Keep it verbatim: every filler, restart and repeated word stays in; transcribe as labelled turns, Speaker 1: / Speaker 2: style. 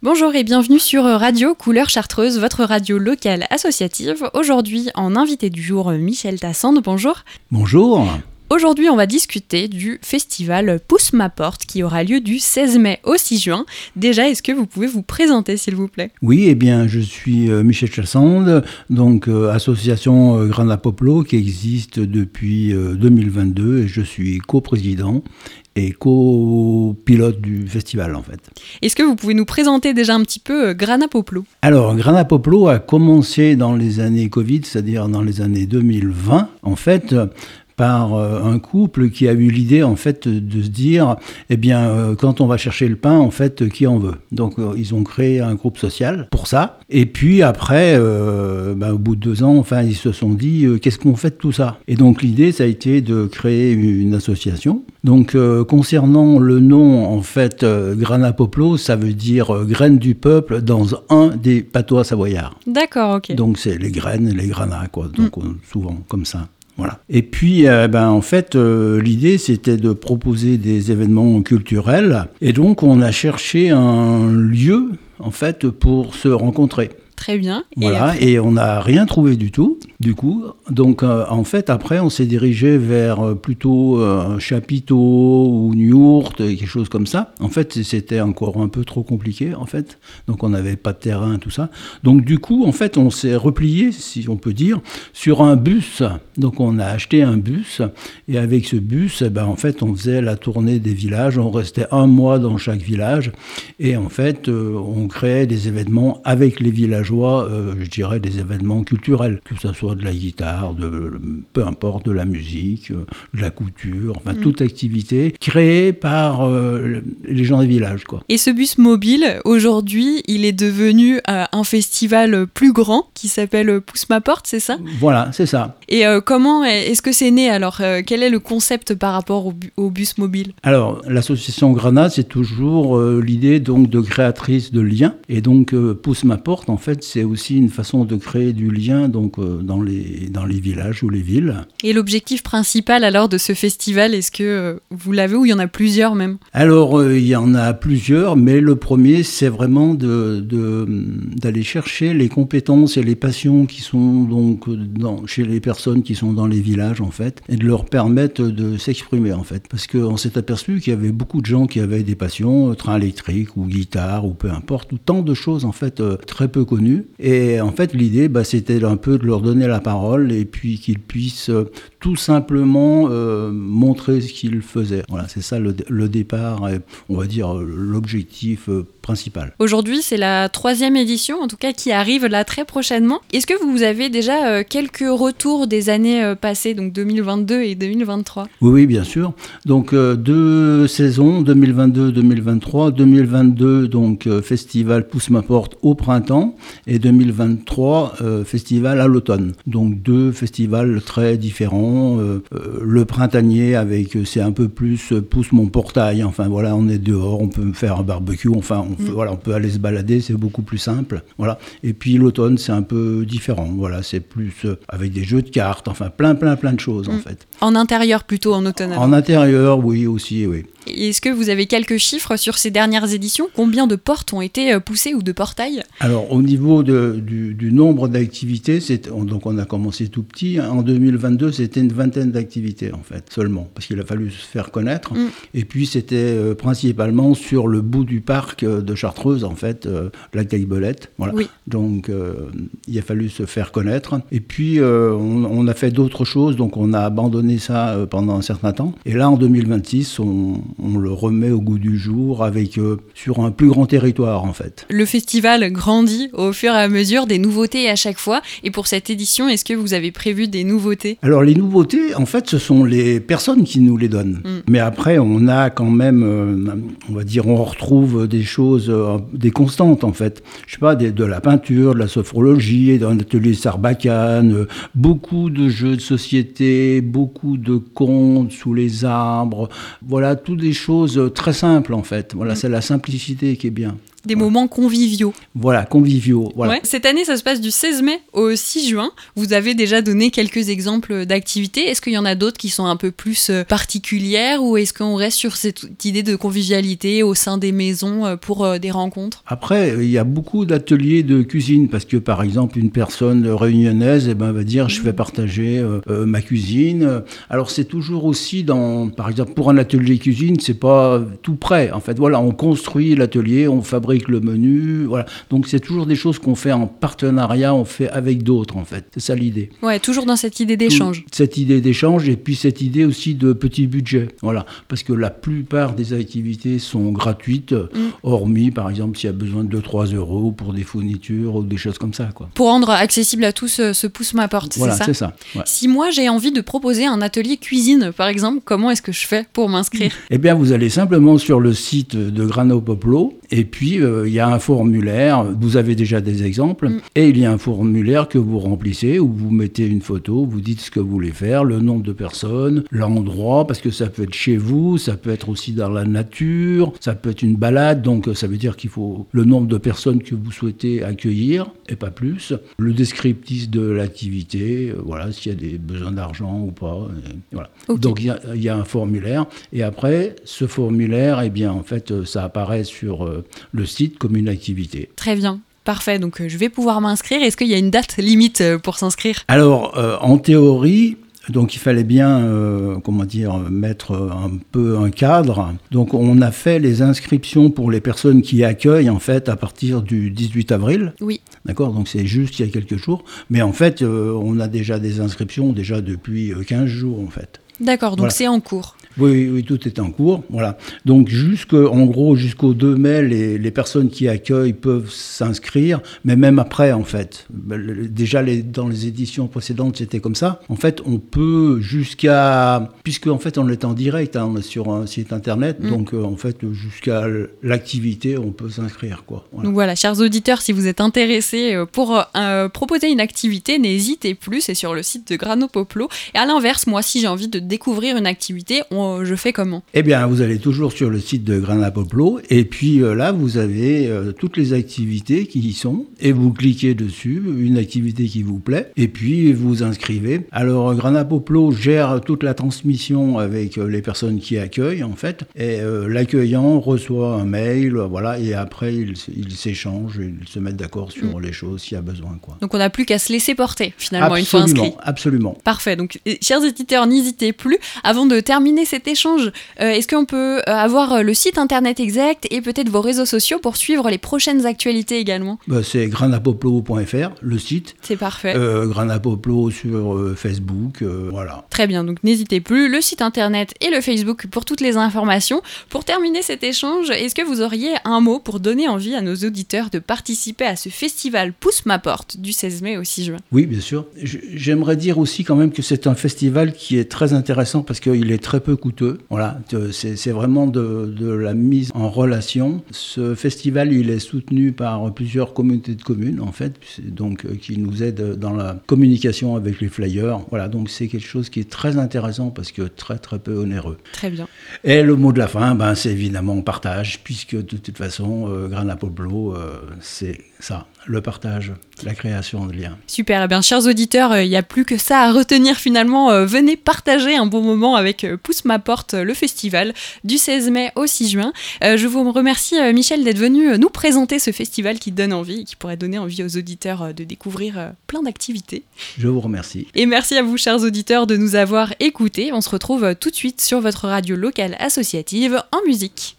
Speaker 1: Bonjour et bienvenue sur Radio Couleur Chartreuse, votre radio locale associative. Aujourd'hui, en invité du jour, Michel Tassande, bonjour.
Speaker 2: Bonjour.
Speaker 1: Aujourd'hui, on va discuter du festival Pousse ma porte qui aura lieu du seize mai au six juin. Déjà, est-ce que vous pouvez vous présenter, s'il vous plaît ?
Speaker 2: Oui, eh bien, je suis euh, Michel Tassande, donc euh, association euh, Grana Poplo qui existe depuis euh, deux mille vingt-deux et je suis coprésident et copilote du festival en fait.
Speaker 1: Est-ce que vous pouvez nous présenter déjà un petit peu euh, Grana Poplo ?
Speaker 2: Alors, Grana Poplo a commencé dans les années Covid, c'est-à-dire dans les années deux mille vingt, en fait, par euh, un couple qui a eu l'idée en fait de se dire, eh bien, euh, quand on va chercher le pain, en fait, qui en veut ? Donc, euh, ils ont créé un groupe social pour ça. Et puis après, euh, bah, au bout de deux ans, enfin, ils se sont dit, euh, qu'est-ce qu'on fait de tout ça ? Et donc, l'idée, ça a été de créer une association. Donc, euh, concernant le nom, en fait, euh, Grana Poplo, ça veut dire euh, graines du peuple dans un des patois savoyards.
Speaker 1: D'accord, ok.
Speaker 2: Donc, c'est les graines, les granas, quoi. Donc, mm. on, souvent comme ça. Voilà. Et puis, euh, ben, en fait, euh, l'idée, c'était de proposer des événements culturels. Et donc, on a cherché un lieu, en fait, pour se rencontrer.
Speaker 1: Très bien.
Speaker 2: Voilà, et, et on n'a rien trouvé du tout, du coup. Donc, euh, en fait, après, on s'est dirigé vers euh, plutôt euh, un chapiteau ou une yourte, quelque chose comme ça. En fait, c'était encore un peu trop compliqué, en fait. Donc, on n'avait pas de terrain, tout ça. Donc, du coup, en fait, on s'est replié, si on peut dire, sur un bus. Donc, on a acheté un bus. Et avec ce bus, eh ben, en fait, on faisait la tournée des villages. On restait un mois dans chaque village. Et en fait, euh, on créait des événements avec les villageois. Euh, je dirais des événements culturels, que ce soit de la guitare, de, peu importe, de la musique, euh, de la couture, enfin mmh. toute activité créée par euh, les gens des villages, quoi.
Speaker 1: Et ce bus mobile, aujourd'hui, il est devenu euh, un festival plus grand qui s'appelle Pousse ma porte, c'est ça ?
Speaker 2: Voilà, c'est ça.
Speaker 1: Et euh, comment est-ce que c'est né alors euh, quel est le concept par rapport au, bu- au bus mobile ?
Speaker 2: Alors, l'association Grana, c'est toujours euh, l'idée donc de créatrice de liens. Et donc, euh, Pousse ma porte, en fait, c'est aussi une façon de créer du lien donc, euh, dans, les, dans les villages ou les villes.
Speaker 1: Et l'objectif principal alors de ce festival, est-ce que euh, vous l'avez ou il y en a plusieurs même ?
Speaker 2: Alors, euh, il y en a plusieurs, mais le premier, c'est vraiment de, de, d'aller chercher les compétences et les passions qui sont donc dans, chez les personnes qui sont dans les villages, en fait, et de leur permettre de s'exprimer, en fait. Parce qu'on s'est aperçu qu'il y avait beaucoup de gens qui avaient des passions, euh, train électrique ou guitare ou peu importe, ou tant de choses, en fait, euh, très peu connues. Et en fait, l'idée, bah, c'était un peu de leur donner la parole et puis qu'ils puissent euh, tout simplement euh, montrer ce qu'ils faisaient. Voilà, c'est ça le, le départ, et on va dire l'objectif euh, principal.
Speaker 1: Aujourd'hui, c'est la troisième édition, en tout cas, qui arrive là très prochainement. Est-ce que vous avez déjà euh, quelques retours des années euh, passées, donc deux mille vingt-deux et deux mille vingt-trois ?
Speaker 2: Oui, oui, bien sûr. Donc, euh, deux saisons, deux mille vingt-deux deux mille vingt-trois. deux mille vingt-deux, donc, euh, festival Pousse ma porte au printemps. Et deux mille vingt-trois, euh, festival à l'automne. Donc deux festivals très différents. Euh, euh, le printanier, avec c'est un peu plus euh, pousse mon portail. Enfin voilà, on est dehors, on peut faire un barbecue. Enfin, on, mmh. fait, voilà, on peut aller se balader, c'est beaucoup plus simple. Voilà. Et puis l'automne, c'est un peu différent. Voilà, c'est plus euh, avec des jeux de cartes. Enfin, plein, plein, plein de choses mmh. en fait.
Speaker 1: En intérieur plutôt, en automne.
Speaker 2: En intérieur, oui aussi, oui.
Speaker 1: Est-ce que vous avez quelques chiffres sur ces dernières éditions ? Combien de portes ont été poussées ou de portails ?
Speaker 2: Alors, au niveau de, du, du nombre d'activités, c'est, on, donc on a commencé tout petit. En deux mille vingt-deux, c'était une vingtaine d'activités, en fait, seulement, parce qu'il a fallu se faire connaître. Mm. Et puis, c'était euh, principalement sur le bout du parc de Chartreuse, en fait, euh, la Caillebelette. Voilà. Oui. Donc, euh, il a fallu se faire connaître. Et puis, euh, on, on a fait d'autres choses, donc on a abandonné ça euh, pendant un certain temps. Et là, en deux mille vingt-six, on... on le remet au goût du jour avec, euh, sur un plus grand territoire en fait.
Speaker 1: Le festival grandit au fur et à mesure, des nouveautés à chaque fois. Et pour cette édition, est-ce que vous avez prévu des nouveautés ?
Speaker 2: Alors les nouveautés, en fait, ce sont les personnes qui nous les donnent. Mm. Mais après, on a quand même, euh, on va dire, on retrouve des choses, euh, des constantes en fait. Je sais pas, des, de la peinture, de la sophrologie, d'un atelier Sarbacane, euh, beaucoup de jeux de société, beaucoup de contes sous les arbres. Voilà, toutes des choses très simples en fait. Voilà, mmh. c'est la simplicité qui est bien.
Speaker 1: Des
Speaker 2: Voilà.
Speaker 1: moments conviviaux.
Speaker 2: Voilà, conviviaux. Voilà.
Speaker 1: Ouais. Cette année, ça se passe du seize mai au six juin. Vous avez déjà donné quelques exemples d'activités. Est-ce qu'il y en a d'autres qui sont un peu plus euh, particulières ou est-ce qu'on reste sur cette idée de convivialité au sein des maisons euh, pour euh, des rencontres ?
Speaker 2: Après, il y a beaucoup d'ateliers de cuisine parce que, par exemple, une personne réunionnaise eh ben, va dire je vais partager euh, euh, ma cuisine. Alors, c'est toujours aussi dans, par exemple, pour un atelier cuisine, c'est pas tout prêt. En fait, voilà, on construit l'atelier, on fabrique le menu. Voilà. Donc, c'est toujours des choses qu'on fait en partenariat, on fait avec d'autres, en fait. C'est ça l'idée.
Speaker 1: Ouais, toujours dans cette idée d'échange.
Speaker 2: Tout- Cette idée d'échange et puis cette idée aussi de petit budget. Voilà. Parce que la plupart des activités sont gratuites,
Speaker 1: Mm.
Speaker 2: hormis, par exemple, s'il y a besoin de deux à trois euros pour des fournitures ou des choses comme ça, quoi.
Speaker 1: Pour rendre accessible à tous euh, ce pouce ma porte,
Speaker 2: Voilà,
Speaker 1: c'est ça
Speaker 2: c'est ça. Ouais.
Speaker 1: Si moi j'ai envie de proposer un atelier cuisine, par exemple, comment est-ce que je fais pour m'inscrire ?
Speaker 2: Eh bien, vous allez simplement sur le site de Grana-au-Popolo et puis euh, il y a un formulaire. Vous avez déjà des exemples
Speaker 1: Mm.
Speaker 2: et il y a un formulaire que vous remplissez où vous mettez une photo, vous dites ce que vous voulez faire, le nombre de personnes, l'endroit, parce que ça peut être chez vous, ça peut être aussi dans la nature, ça peut être une balade, donc ça veut dire qu'il faut le nombre de personnes que vous souhaitez accueillir et pas plus, le descriptif de l'activité, euh, voilà, s'il y a des besoins d'argent ou pas, et voilà.
Speaker 1: Ok.
Speaker 2: Donc il y, a, il y a un formulaire et après ce formulaire, eh bien en fait euh, ça apparaît sur euh, le site comme une activité.
Speaker 1: Très bien. Parfait, donc euh, je vais pouvoir m'inscrire. Est-ce qu'il y a une date limite euh, pour s'inscrire ?
Speaker 2: Alors euh, en théorie, donc il fallait bien, euh, comment dire, mettre un peu un cadre. Donc on a fait les inscriptions pour les personnes qui accueillent en fait à partir du dix-huit avril.
Speaker 1: Oui.
Speaker 2: D'accord, donc c'est juste il y a quelques jours. Mais en fait, euh, on a déjà des inscriptions déjà depuis euh, quinze jours en fait.
Speaker 1: D'accord, donc
Speaker 2: Voilà.
Speaker 1: c'est en cours.
Speaker 2: Oui, oui, oui, tout est en cours. Voilà. Donc, jusque, en gros, jusqu'au deux mai, les, les personnes qui accueillent peuvent s'inscrire, mais même après, en fait. Déjà, les, dans les éditions précédentes, c'était comme ça. En fait, on peut jusqu'à... Puisque, en fait, on est en direct, hein, on est sur un site internet,
Speaker 1: Mm.
Speaker 2: donc, euh, en fait, jusqu'à l'activité, on peut s'inscrire, quoi. Voilà.
Speaker 1: Donc voilà, chers auditeurs, si vous êtes intéressés euh, pour euh, proposer une activité, n'hésitez plus, c'est sur le site de Grana-au-Popolo. Et à l'inverse, moi, si j'ai envie de découvrir une activité, on- je fais comment ?
Speaker 2: Eh bien, vous allez toujours sur le site de Grana-au-Popolo et puis euh, là, vous avez euh, toutes les activités qui y sont et vous cliquez dessus, une activité qui vous plaît et puis vous vous inscrivez. Alors, Grana-au-Popolo gère toute la transmission avec euh, les personnes qui accueillent en fait et euh, l'accueillant reçoit un mail, euh, voilà, et après ils ils s'échangent, ils se mettent d'accord sur
Speaker 1: Mm.
Speaker 2: les choses s'il y a besoin, quoi.
Speaker 1: Donc on n'a plus qu'à se laisser porter, finalement, une fois inscrit.
Speaker 2: Absolument, absolument.
Speaker 1: Parfait. Donc, euh, chers éditeurs, n'hésitez plus. Avant de terminer cet échange, euh, est-ce qu'on peut euh, avoir euh, le site internet exact et peut-être vos réseaux sociaux pour suivre les prochaines actualités également ?
Speaker 2: Bah, c'est grana-popolo point f r, le site.
Speaker 1: C'est parfait.
Speaker 2: Euh, Grana-au-Popolo sur euh, Facebook, euh, voilà.
Speaker 1: Très bien, donc n'hésitez plus, le site internet et le Facebook pour toutes les informations. Pour terminer cet échange, est-ce que vous auriez un mot pour donner envie à nos auditeurs de participer à ce festival Pousse ma porte du seize mai au six juin ?
Speaker 2: Oui, bien sûr. J- J'aimerais dire aussi quand même que c'est un festival qui est très intéressant parce qu'il est très peu coûteux. Voilà, de- c'est c'est vraiment de, de la mise en relation. Ce festival, il est soutenu par plusieurs communautés de communes, en fait, c'est donc euh, qui nous aident dans la communication avec les flyers. Voilà, donc c'est quelque chose qui est très intéressant parce que très très peu onéreux.
Speaker 1: Très bien.
Speaker 2: Et le mot de la fin, ben, c'est évidemment partage, puisque de toute façon, euh, Grana-au-Popolo, euh, c'est ça, le partage, la création de liens.
Speaker 1: Super, eh bien, chers auditeurs, il n'y a plus que ça à retenir finalement. Euh, venez partager un bon moment avec euh, Pousse ma porte, euh, le festival du seize mai au six juin. Euh, je vous remercie, euh, Michel, d'être venu euh, nous présenter ce festival qui donne envie et qui pourrait donner envie aux auditeurs euh, de découvrir euh, plein d'activités.
Speaker 2: Je vous remercie.
Speaker 1: Et merci à vous, chers auditeurs, de nous avoir écoutés. On se retrouve euh, tout de suite sur votre radio locale associative en musique.